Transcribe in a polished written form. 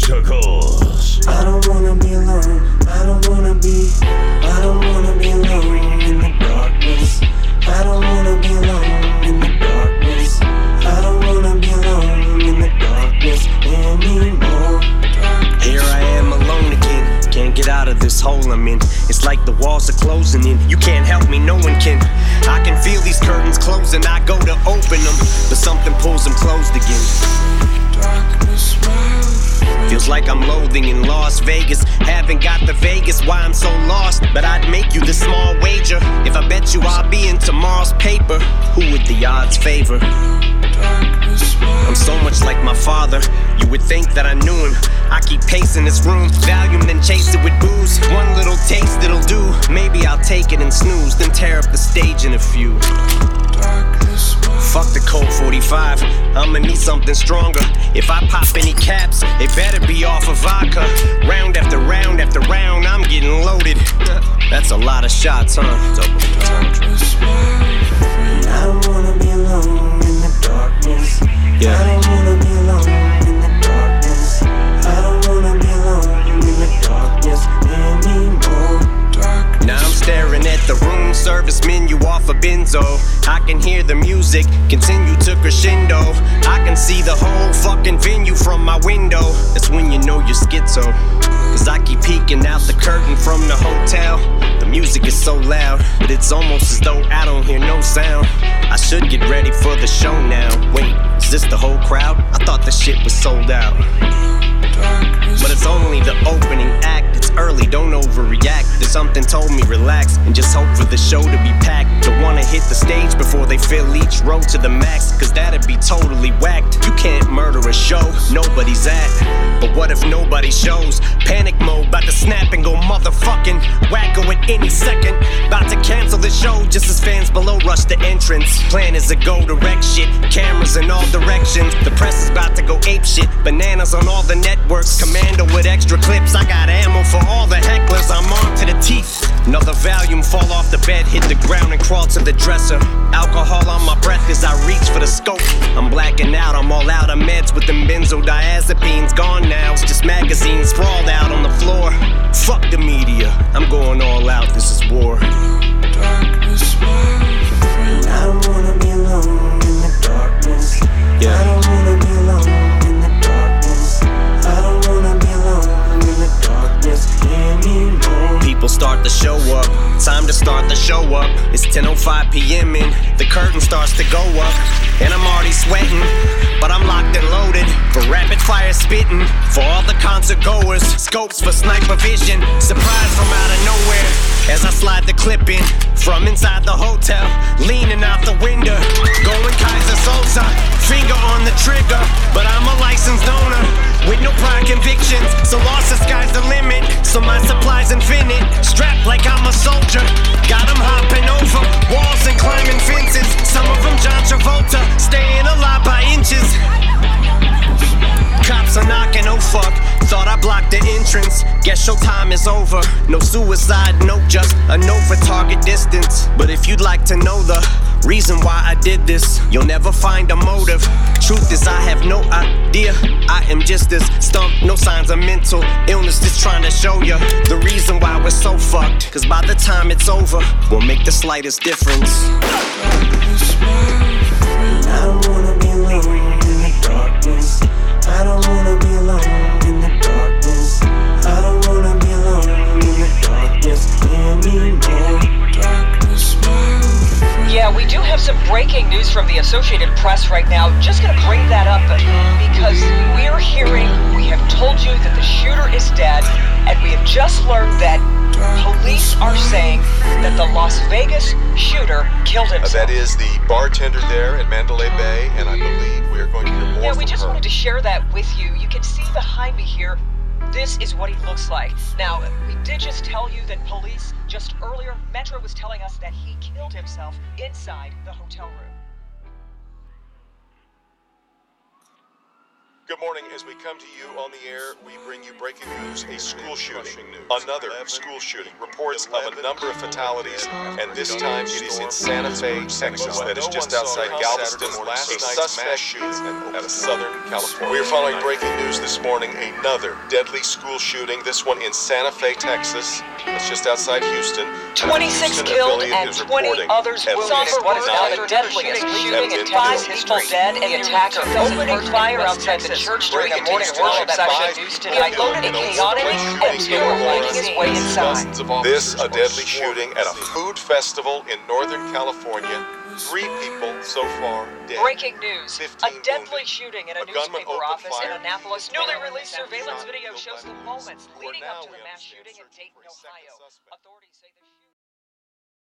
tentacles. I don't wanna be alone. I don't wanna be alone in the darkness. I don't wanna be alone in the darkness. I don't wanna be alone in the darkness anymore. Here I am alone again. Can't get out of this hole I'm in. It's like the walls are closing in. You can't help me, no one can. I can feel these curtains closing. I go to open them, but something pulls them closed again. Feels like I'm loathing in Las Vegas. Haven't got the Vegas, why I'm so lost. But I'd make you this small wager. If I bet you I'll be in tomorrow's paper, who would the odds favor? I'm so much like my father. You would think that I knew him. I keep pacing this room, Valium, then chase it with booze. One little taste it'll do. Maybe I'll take it and snooze, then tear up the stage in a few. Fuck the Colt 45, I'ma need something stronger. If I pop any caps, it better be off of vodka. Round after round after round, I'm getting loaded. That's a lot of shots, huh? I don't wanna be alone in the darkness. Yeah. I don't wanna be alone in the darkness. I don't wanna be alone in the darkness anymore. Now I'm staring at the room service menu off a benzo. I can hear the music continue to crescendo. I can see the whole fucking venue from my window. That's when you know you're schizo. Cause I keep peeking out the curtain from the hotel. The music is so loud, but it's almost as though I don't hear no sound. I should get ready for the show now. Wait, is this the whole crowd? I thought the shit was sold out. But it's only the opening act. It's early, don't overreact. There's something told me relax and just hope for the show to be packed. Don't wanna hit the stage before they fill each row to the max, cause that'd be totally whacked. You can't murder a show nobody's at. But what if nobody shows? Panic mode, about to snap and go motherfucking wacko at any second. About to cancel the show just as fans below rush the entrance. Plan is to go direct shit, cameras in all directions. The press is about to go ape shit, bananas on all the networks. Commando with extra clips, I got ammo for all the hecklers. I'm armed to the teeth. Another Valium fall off the bed, hit the ground and crawl to the dresser. Alcohol on my breath as I reach for the scope. I'm blacking out, I'm all out of meds with them benzodiazepines. Gone now, it's just magazines sprawled out on the floor. Fuck the media, I'm going all out, this is war. I don't wanna be alone in the darkness. Yeah. I don't wanna be alone in the darkness. I don't wanna be alone in the darkness anymore. People start to show up, time to start the show up. It's 10:05 p.m. and the curtain starts to go up. And I'm already sweating, but I'm locked and loaded for rapid fire spitting. For all the concert goers, scopes for sniper vision. Surprise from out of nowhere as I slide the clip in from inside the hotel, leaning out the window, going Kaiser Sosa, finger on the trigger. But I'm a licensed owner with no prior convictions, so lost the sky's the limit. So my supply's infinite, strapped like I'm a soldier. Got 'em hopping over walls and climbing fences. Some of them John Travolta, staying alive by inches. Cops are knocking, oh fuck, thought I blocked the entrance. Guess showtime is over, no suicide note, just a note for target distance. But if you'd like to know the reason why I did this, you'll never find a motive. Truth is I have no idea, I am just as stumped. No signs of mental illness, just trying to show you the reason why we're so fucked. Cause by the time it's over, we'll make the slightest difference. I don't wanna be alone in the darkness. I don't wanna be alone in the darkness. I don't wanna be alone in the darkness anymore. Yeah, we do have some breaking news from the Associated Press right now. Just gonna bring that up because we're hearing, we have told you that the shooter is dead, and we have just learned that police are saying that the Las Vegas shooter killed himself. That is the bartender there at Mandalay Bay, and I believe we are going to hear more Yeah, from we just her. wanted to share that with you. You can see behind me here, this is what he looks like. Now, we did just tell you that police, just earlier, Metro was telling us that he killed himself inside the hotel room. Good morning. As we come to you on the air, we bring you breaking news, a school shooting. Another school shooting. Reports of a number of fatalities, and this time it is in Santa Fe, Texas. That is just outside Galveston. A suspect shooting out of Southern California. We are following breaking news this morning. Another deadly school shooting. This one in Santa Fe, Texas. That's just outside Houston. 26 killed and 20 others wounded. What is now the deadliest shooting in 5 people dead, and the attacker opening fire outside the church during a morning worship session. He unloaded a chaotic and making his way inside. This, a deadly shooting at a food festival in Northern California. 3 people so far dead. Breaking news. 15 A deadly wounded. shooting in a gunman newspaper opened office in fire. Annapolis. Newly released surveillance video shows the moments Where leading now up to we the mass understand shooting in searching Dayton, for a second Ohio. suspect. Authorities say the shooter